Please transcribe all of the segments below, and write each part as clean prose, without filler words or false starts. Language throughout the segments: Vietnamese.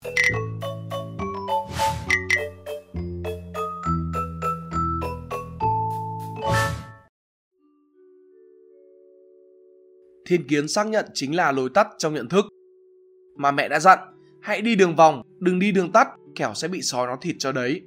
Thiên kiến xác nhận chính là lối tắt trong nhận thức. Mà mẹ đã dặn, hãy đi đường vòng, đừng đi đường tắt, kẻo sẽ bị sói nó thịt cho đấy.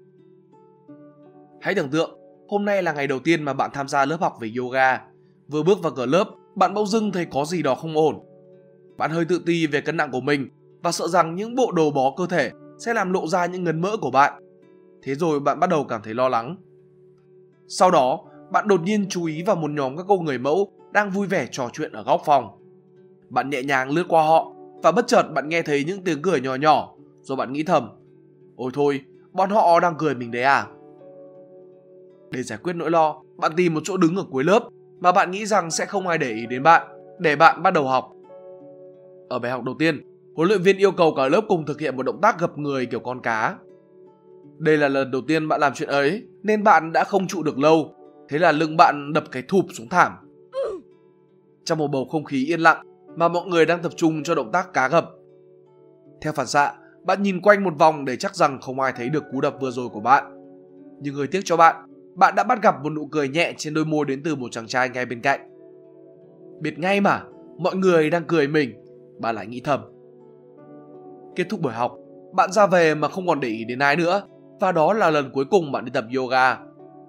Hãy tưởng tượng, hôm nay là ngày đầu tiên mà bạn tham gia lớp học về yoga. Vừa bước vào cửa lớp, bạn bỗng dưng thấy có gì đó không ổn. Bạn hơi tự ti về cân nặng của mình và sợ rằng những bộ đồ bó cơ thể sẽ làm lộ ra những ngấn mỡ của bạn. Thế rồi bạn bắt đầu cảm thấy lo lắng. Sau đó, bạn đột nhiên chú ý vào một nhóm các cô người mẫu đang vui vẻ trò chuyện ở góc phòng. Bạn nhẹ nhàng lướt qua họ và bất chợt bạn nghe thấy những tiếng cười nhỏ nhỏ, rồi bạn nghĩ thầm: ôi thôi, bọn họ đang cười mình đấy à? Để giải quyết nỗi lo, bạn tìm một chỗ đứng ở cuối lớp mà bạn nghĩ rằng sẽ không ai để ý đến bạn, để bạn bắt đầu học. Ở bài học đầu tiên, huấn luyện viên yêu cầu cả lớp cùng thực hiện một động tác gập người kiểu con cá. Đây là lần đầu tiên bạn làm chuyện ấy nên bạn đã không trụ được lâu, thế là lưng bạn đập cái thụp xuống thảm. Trong một bầu không khí yên lặng mà mọi người đang tập trung cho động tác cá gập, theo phản xạ, bạn nhìn quanh một vòng để chắc rằng không ai thấy được cú đập vừa rồi của bạn. Nhưng hơi tiếc cho bạn, bạn đã bắt gặp một nụ cười nhẹ trên đôi môi đến từ một chàng trai ngay bên cạnh. Biết ngay mà, mọi người đang cười mình, bạn lại nghĩ thầm. Kết thúc buổi học, bạn ra về mà không còn để ý đến ai nữa, và đó là lần cuối cùng bạn đi tập yoga.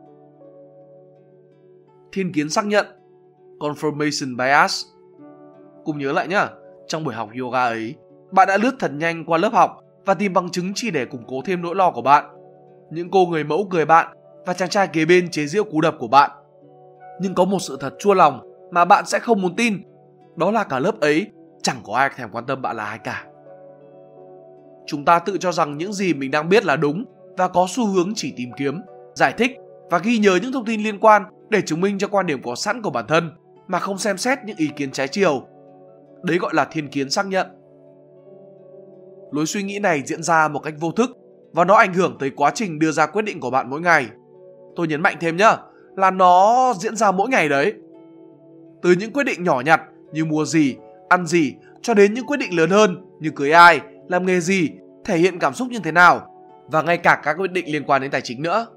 Thiên kiến xác nhận, confirmation bias. Cùng nhớ lại nhá, trong buổi học yoga ấy, bạn đã lướt thật nhanh qua lớp học và tìm bằng chứng chỉ để củng cố thêm nỗi lo của bạn. Những cô người mẫu cười bạn và chàng trai kế bên chế giễu cú đập của bạn. Nhưng có một sự thật chua lòng mà bạn sẽ không muốn tin, đó là cả lớp ấy chẳng có ai thèm quan tâm bạn là ai cả. Chúng ta tự cho rằng những gì mình đang biết là đúng và có xu hướng chỉ tìm kiếm, giải thích và ghi nhớ những thông tin liên quan để chứng minh cho quan điểm có sẵn của bản thân mà không xem xét những ý kiến trái chiều. Đấy gọi là thiên kiến xác nhận. Lối suy nghĩ này diễn ra một cách vô thức và nó ảnh hưởng tới quá trình đưa ra quyết định của bạn mỗi ngày. Tôi nhấn mạnh thêm nhá, là nó diễn ra mỗi ngày đấy. Từ những quyết định nhỏ nhặt như mua gì, ăn gì cho đến những quyết định lớn hơn như cưới ai, làm nghề gì, thể hiện cảm xúc như thế nào và ngay cả các quyết định liên quan đến tài chính nữa.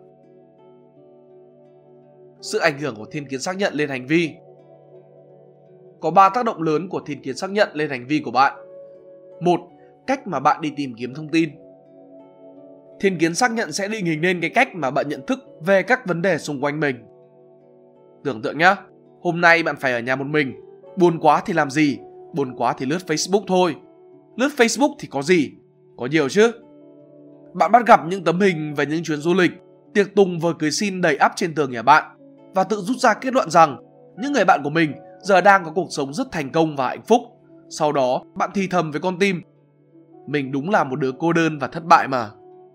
Sự ảnh hưởng của thiên kiến xác nhận lên hành vi. Có 3 tác động lớn của thiên kiến xác nhận lên hành vi của bạn. 1. Cách mà bạn đi tìm kiếm thông tin. Thiên kiến xác nhận sẽ định hình nên cái cách mà bạn nhận thức về các vấn đề xung quanh mình. Tưởng tượng nhá, hôm nay bạn phải ở nhà một mình. Buồn quá thì làm gì? Buồn quá thì lướt Facebook thôi. Lướt Facebook thì có gì? Có nhiều chứ. Bạn bắt gặp những tấm hình về những chuyến du lịch, tiệc tùng vời cưới xin đầy ắp trên tường nhà bạn và tự rút ra kết luận rằng những người bạn của mình giờ đang có cuộc sống rất thành công và hạnh phúc. Sau đó bạn thì thầm với con tim: mình đúng là một đứa cô đơn và thất bại mà.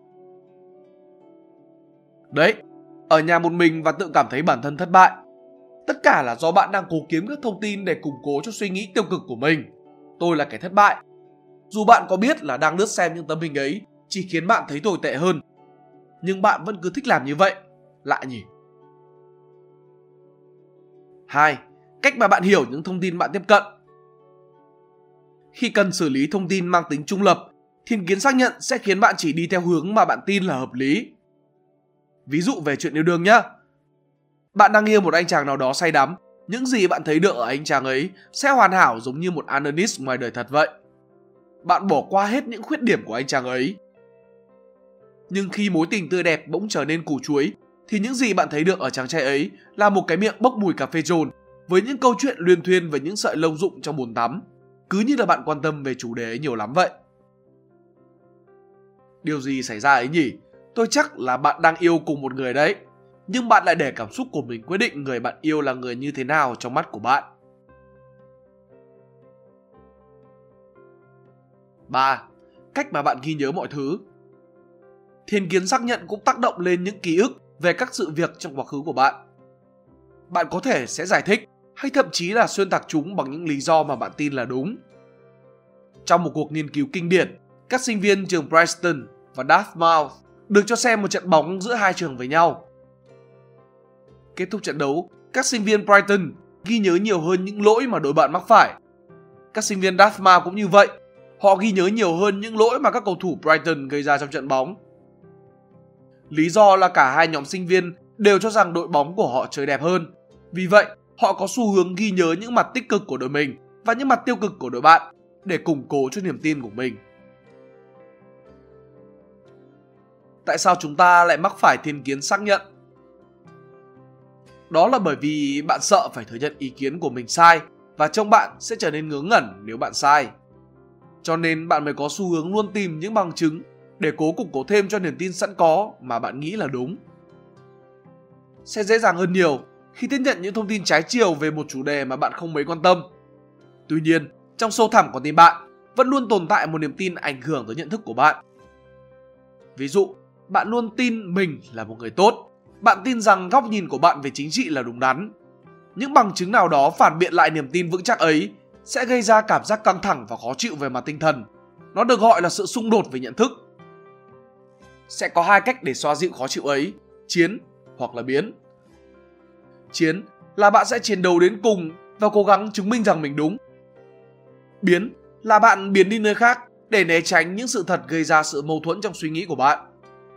Đấy, ở nhà một mình và tự cảm thấy bản thân thất bại. Tất cả là do bạn đang cố kiếm các thông tin để củng cố cho suy nghĩ tiêu cực của mình. Tôi là kẻ thất bại. Dù bạn có biết là đang lướt xem những tấm hình ấy chỉ khiến bạn thấy tồi tệ hơn, nhưng bạn vẫn cứ thích làm như vậy. Lạ nhỉ? 2. Cách mà bạn hiểu những thông tin bạn tiếp cận. Khi cần xử lý thông tin mang tính trung lập, thiên kiến xác nhận sẽ khiến bạn chỉ đi theo hướng mà bạn tin là hợp lý. Ví dụ về chuyện yêu đương nhé. Bạn đang yêu một anh chàng nào đó say đắm, những gì bạn thấy được ở anh chàng ấy sẽ hoàn hảo giống như một Adonis ngoài đời thật vậy. Bạn bỏ qua hết những khuyết điểm của anh chàng ấy. Nhưng khi mối tình tươi đẹp bỗng trở nên củ chuối, thì những gì bạn thấy được ở chàng trai ấy là một cái miệng bốc mùi cà phê trồn với những câu chuyện luyên thuyên về những sợi lông rụng trong bồn tắm. Cứ như là bạn quan tâm về chủ đề ấy nhiều lắm vậy. Điều gì xảy ra ấy nhỉ? Tôi chắc là bạn đang yêu cùng một người đấy, nhưng bạn lại để cảm xúc của mình quyết định người bạn yêu là người như thế nào trong mắt của bạn. 3. Cách mà bạn ghi nhớ mọi thứ. Thiên kiến xác nhận cũng tác động lên những ký ức về các sự việc trong quá khứ của bạn. Bạn có thể sẽ giải thích hay thậm chí là xuyên tạc chúng bằng những lý do mà bạn tin là đúng. Trong một cuộc nghiên cứu kinh điển, các sinh viên trường Princeton và Dartmouth được cho xem một trận bóng giữa hai trường với nhau. Kết thúc trận đấu, các sinh viên Brighton ghi nhớ nhiều hơn những lỗi mà đội bạn mắc phải. Các sinh viên Dartmouth cũng như vậy, họ ghi nhớ nhiều hơn những lỗi mà các cầu thủ Brighton gây ra trong trận bóng. Lý do là cả hai nhóm sinh viên đều cho rằng đội bóng của họ chơi đẹp hơn. Vì vậy, họ có xu hướng ghi nhớ những mặt tích cực của đội mình và những mặt tiêu cực của đội bạn để củng cố cho niềm tin của mình. Tại sao chúng ta lại mắc phải thiên kiến xác nhận? Đó là bởi vì bạn sợ phải thừa nhận ý kiến của mình sai và trông bạn sẽ trở nên ngớ ngẩn nếu bạn sai. Cho nên bạn mới có xu hướng luôn tìm những bằng chứng để củng cố thêm cho niềm tin sẵn có mà bạn nghĩ là đúng. Sẽ dễ dàng hơn nhiều khi tiếp nhận những thông tin trái chiều về một chủ đề mà bạn không mấy quan tâm. Tuy nhiên, trong sâu thẳm của tim bạn vẫn luôn tồn tại một niềm tin ảnh hưởng tới nhận thức của bạn. Ví dụ, bạn luôn tin mình là một người tốt. Bạn tin rằng góc nhìn của bạn về chính trị là đúng đắn. Những bằng chứng nào đó phản biện lại niềm tin vững chắc ấy sẽ gây ra cảm giác căng thẳng và khó chịu về mặt tinh thần. Nó được gọi là sự xung đột về nhận thức. Sẽ có hai cách để xoa dịu khó chịu ấy: chiến hoặc là biến. Chiến là bạn sẽ chiến đấu đến cùng và cố gắng chứng minh rằng mình đúng. Biến là bạn biến đi nơi khác để né tránh những sự thật gây ra sự mâu thuẫn trong suy nghĩ của bạn.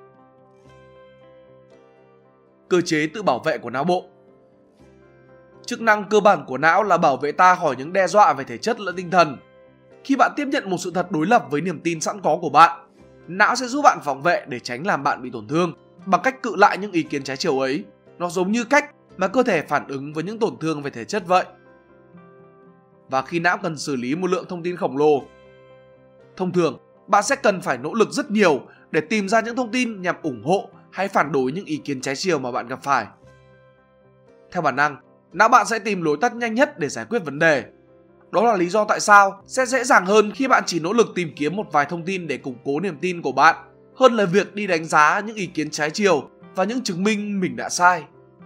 Cơ chế tự bảo vệ của não bộ. Chức năng cơ bản của não là bảo vệ ta khỏi những đe dọa về thể chất lẫn tinh thần. Khi bạn tiếp nhận một sự thật đối lập với niềm tin sẵn có của bạn, não sẽ giúp bạn phòng vệ để tránh làm bạn bị tổn thương bằng cách cự lại những ý kiến trái chiều ấy. Nó giống như cách mà cơ thể phản ứng với những tổn thương về thể chất vậy. Và khi não cần xử lý một lượng thông tin khổng lồ, thông thường bạn sẽ cần phải nỗ lực rất nhiều để tìm ra những thông tin nhằm ủng hộ hay phản đối những ý kiến trái chiều mà bạn gặp phải. Theo bản năng, não bạn sẽ tìm lối tắt nhanh nhất để giải quyết vấn đề. Đó là lý do tại sao sẽ dễ dàng hơn khi bạn chỉ nỗ lực tìm kiếm một vài thông tin để củng cố niềm tin của bạn, hơn là việc đi đánh giá những ý kiến trái chiều và những chứng minh mình đã sai.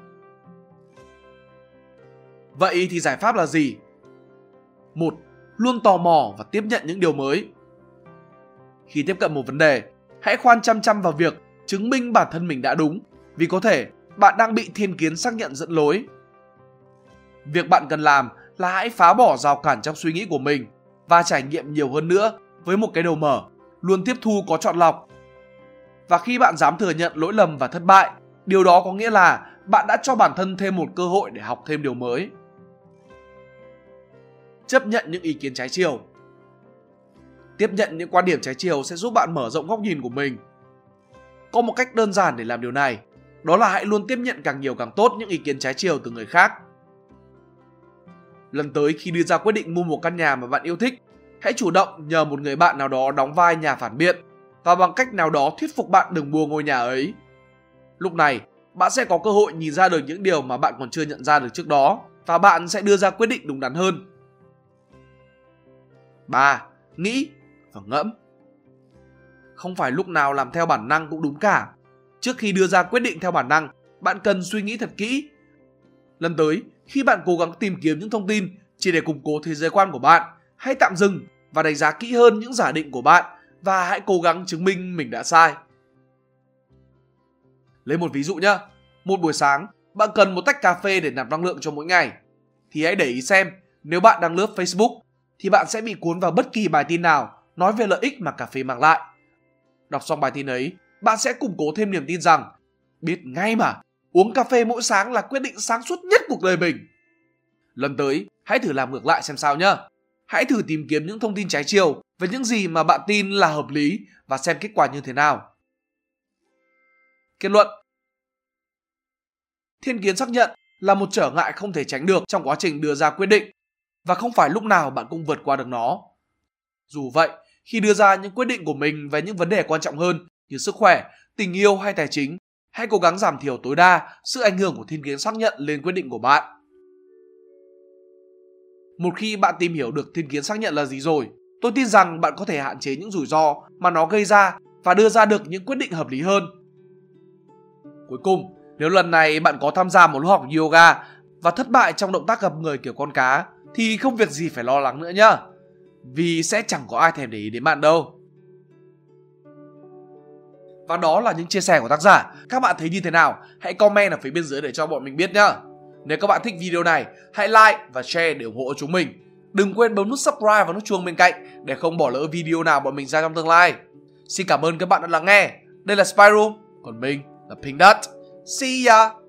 Vậy thì giải pháp là gì? 1. Luôn tò mò và tiếp nhận những điều mới. Khi tiếp cận một vấn đề, hãy khoan chăm chăm vào việc chứng minh bản thân mình đã đúng, vì có thể bạn đang bị thiên kiến xác nhận dẫn lối. Việc bạn cần làm là hãy phá bỏ rào cản trong suy nghĩ của mình và trải nghiệm nhiều hơn nữa với một cái đầu mở, luôn tiếp thu có chọn lọc. Và khi bạn dám thừa nhận lỗi lầm và thất bại, điều đó có nghĩa là bạn đã cho bản thân thêm một cơ hội để học thêm điều mới. Chấp nhận những ý kiến trái chiều. Tiếp nhận những quan điểm trái chiều sẽ giúp bạn mở rộng góc nhìn của mình. Có một cách đơn giản để làm điều này, đó là hãy luôn tiếp nhận càng nhiều càng tốt những ý kiến trái chiều từ người khác. Lần tới khi đưa ra quyết định mua một căn nhà mà bạn yêu thích, hãy chủ động nhờ một người bạn nào đó đóng vai nhà phản biện và bằng cách nào đó thuyết phục bạn đừng mua ngôi nhà ấy. Lúc này, bạn sẽ có cơ hội nhìn ra được những điều mà bạn còn chưa nhận ra được trước đó và bạn sẽ đưa ra quyết định đúng đắn hơn. 3. Nghĩ và ngẫm. Không phải lúc nào làm theo bản năng cũng đúng cả. Trước khi đưa ra quyết định theo bản năng, bạn cần suy nghĩ thật kỹ. Lần tới, khi bạn cố gắng tìm kiếm những thông tin chỉ để củng cố thế giới quan của bạn, hãy tạm dừng và đánh giá kỹ hơn những giả định của bạn và hãy cố gắng chứng minh mình đã sai. Lấy một ví dụ nhé. Một buổi sáng, bạn cần một tách cà phê để nạp năng lượng cho mỗi ngày. Thì hãy để ý xem, nếu bạn đang lướt Facebook, thì bạn sẽ bị cuốn vào bất kỳ bài tin nào nói về lợi ích mà cà phê mang lại. Đọc xong bài tin ấy, bạn sẽ củng cố thêm niềm tin rằng biết ngay mà, uống cà phê mỗi sáng là quyết định sáng suốt nhất cuộc đời mình. Lần tới, hãy thử làm ngược lại xem sao nhé. Hãy thử tìm kiếm những thông tin trái chiều về những gì mà bạn tin là hợp lý và xem kết quả như thế nào. Kết luận: thiên kiến xác nhận là một trở ngại không thể tránh được trong quá trình đưa ra quyết định và không phải lúc nào bạn cũng vượt qua được nó. Dù vậy, khi đưa ra những quyết định của mình về những vấn đề quan trọng hơn như sức khỏe, tình yêu hay tài chính, hãy cố gắng giảm thiểu tối đa sự ảnh hưởng của thiên kiến xác nhận lên quyết định của bạn. Một khi bạn tìm hiểu được thiên kiến xác nhận là gì rồi, tôi tin rằng bạn có thể hạn chế những rủi ro mà nó gây ra và đưa ra được những quyết định hợp lý hơn. Cuối cùng, nếu lần này bạn có tham gia một lớp học yoga và thất bại trong động tác gập người kiểu con cá, thì không việc gì phải lo lắng nữa nhá. Vì sẽ chẳng có ai thèm để ý đến bạn đâu. Và đó là những chia sẻ của tác giả. Các bạn thấy như thế nào? Hãy comment ở phía bên dưới để cho bọn mình biết nhá. Nếu các bạn thích video này, hãy like và share để ủng hộ chúng mình. Đừng quên bấm nút subscribe và nút chuông bên cạnh để không bỏ lỡ video nào bọn mình ra trong tương lai. Xin cảm ơn các bạn đã lắng nghe. Đây là Spyroom, còn mình là Pink Dot. See ya!